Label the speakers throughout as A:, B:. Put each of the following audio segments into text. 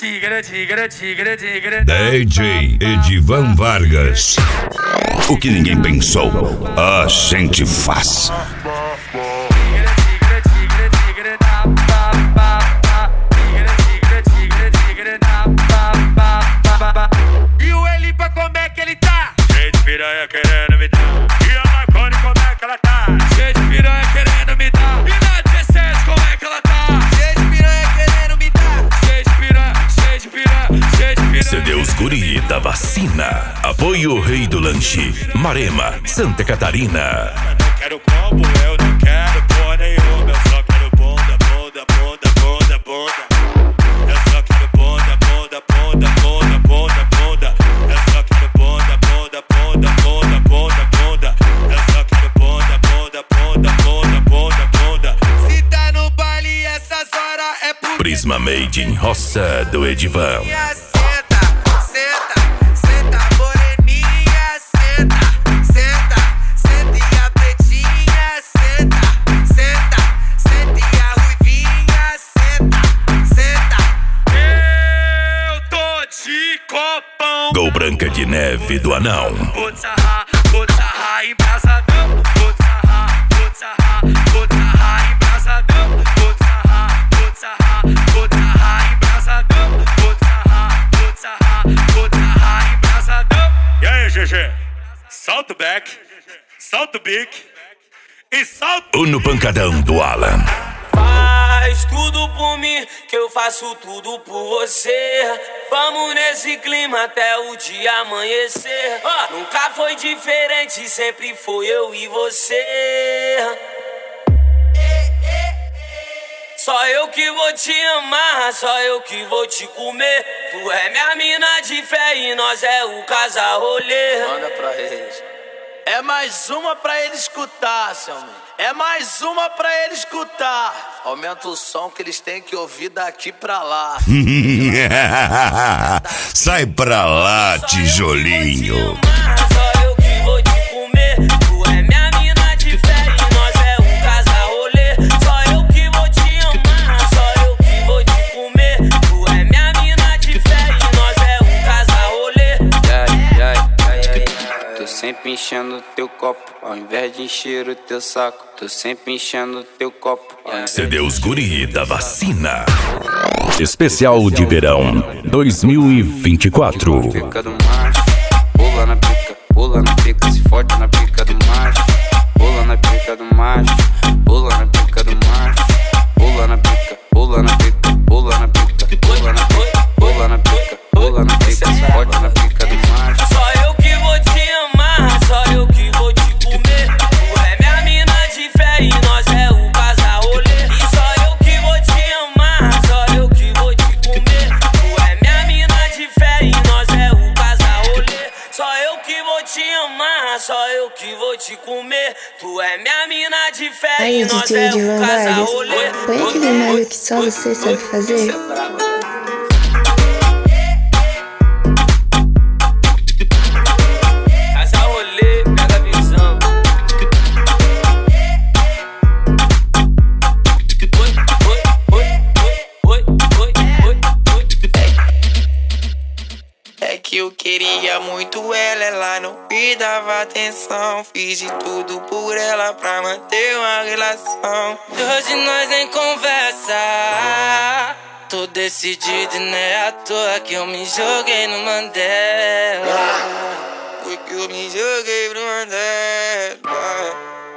A: DJ Edivan Vargas. O que ninguém pensou, a gente faz.
B: E o Elipa, como é que ele tá? Cheio de piranha querendo me dar. E a Marconi, como é que ela tá? Cheio de piranha querendo me dar. E na 17, como é que ela tá? Cheio de piranha querendo me dar. Cheio de piranha, cheio de piranha, cheio de piranha.
A: CD Os Guri da Vacina. Apoio Rei do Lanche, Marema, Santa Catarina.
B: Eu não quero combo, eu não quero porra nenhuma. Eu só quero bunda, bunda, bunda, bunda, bunda. Eu só quero bunda, bunda, bunda, bunda, bunda, bunda. Eu só quero bunda, bunda, bunda, bunda, bunda, bunda. Eu só quero bunda, bunda, bunda, bunda, bunda, bunda. Se tá no baile essas horas é por
A: Prisma Made in Roça do Edivan.
B: Senta, senta, senta, moreninha, senta, senta, senta e a pretinha, senta, senta, senta e a ruivinha, senta, senta. Eu tô de copão.
A: Gol Branca de Neve do Anão.
B: Vou sarrar embrasadão. Vou sarrar embrasadão. Vou sarrar embrasadão. Vou sarrar embrasadão. E aí, GG? Solta o back, solta o bic e solta
A: O no Pancadão do Alan.
C: Faz tudo por mim, que eu faço tudo por você. Vamos nesse clima até o dia amanhecer. Nunca foi diferente, sempre foi eu e você. Só eu que vou te amar, só eu que vou te comer. Tu é minha mina de fé e nós é o casal rolê.
D: Manda pra eles. É mais uma pra ele escutar, seu amigo. É mais uma pra ele escutar. Aumenta o som que eles têm que ouvir daqui pra lá.
A: Sai pra lá, tijolinho.
C: Só eu que vou te comer. Tu é minha mina de fé e nós é um casal rolê. Só eu que vou te amar, só eu que vou te comer. Tu é minha mina de fé e nós é um casal rolê.
E: Tô sempre enchendo teu copo, ao invés de encher o teu saco. Tô sempre enchendo teu copo.
A: CD Os Guri da Vacina.
F: Especial de Verão 2024.
E: Pica do macho, pula na pica, se fode na pica do macho. Pula na pica do macho, pula na pica do macho. Pula na pica, pula na pica, pula na pica, pula na pica, pula na pica, pula na pica, se fode na pica do macho.
C: Só eu que vou te amar, só eu que vou te comer. Tu é minha mina de fé e nós é o casal rolê. E só eu que vou te amar, só eu que vou te comer. Tu é minha mina de fé e nós é o casal rolê. Só eu que vou te amar, só eu que vou te comer. Tu é minha mina de fé
G: Aí,
C: e nós
G: DJ
C: é
G: Edivan
C: o casal
G: Vargas,
C: rolê.
G: põe aquele molho que só você sabe fazer.
C: Casal rolê, pega a visão.
H: É que eu queria muito ela não me dava atenção. Fiz de tudo por ela pra manter uma relação.
C: Hoje nós nem conversa. Tô decidido e não é à toa que eu me joguei no Mandela.
H: Porque eu me joguei pro Mandela.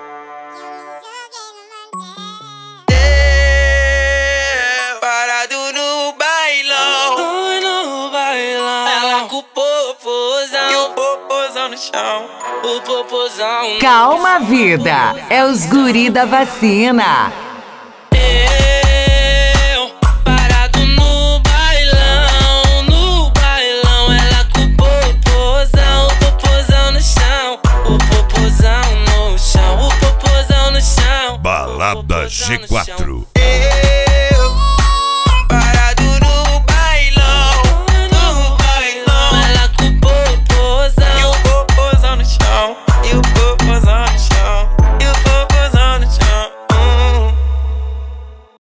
H: Parado no bailão.
C: No bailão.
H: Ela com o popozão. E o popozão no chão.
C: O popozão.
I: Calma, vida! É os Guri da Vacina.